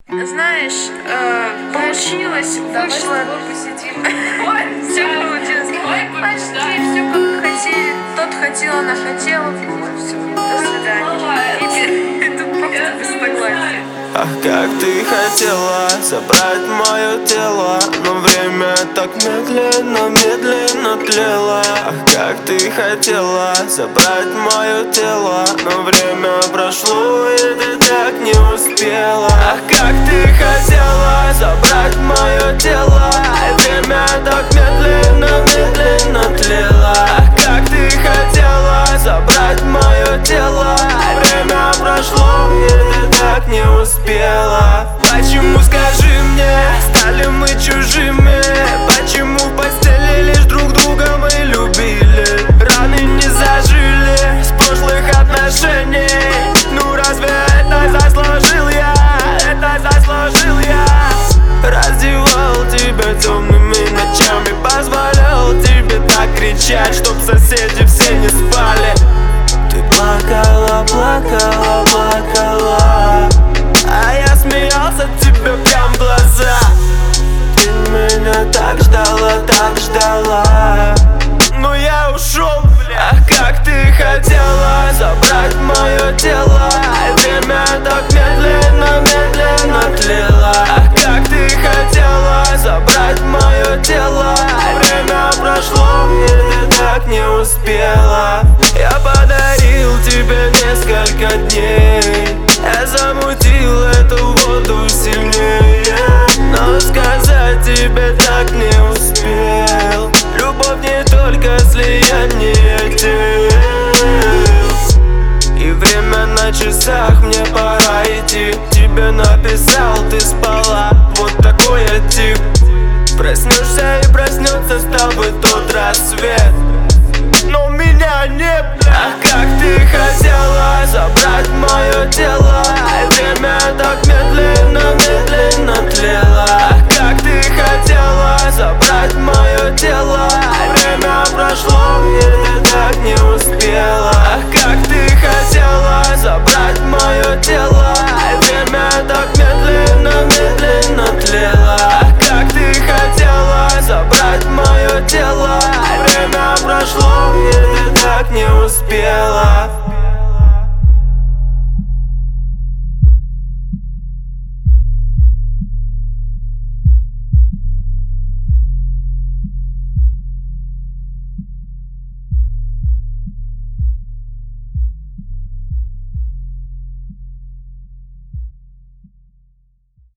Знаешь, получилось, вышло. Все получилось. Почти все как хотели. Тот хотел, она хотела. Все, до свидания. Это просто без согласия. Ах, как ты хотела забрать мое тело, но время так медленно тлело. Ах, как ты хотела забрать мое тело, но время прошло, и ты так не успела. Ах, как ты хотела забрать мое тело,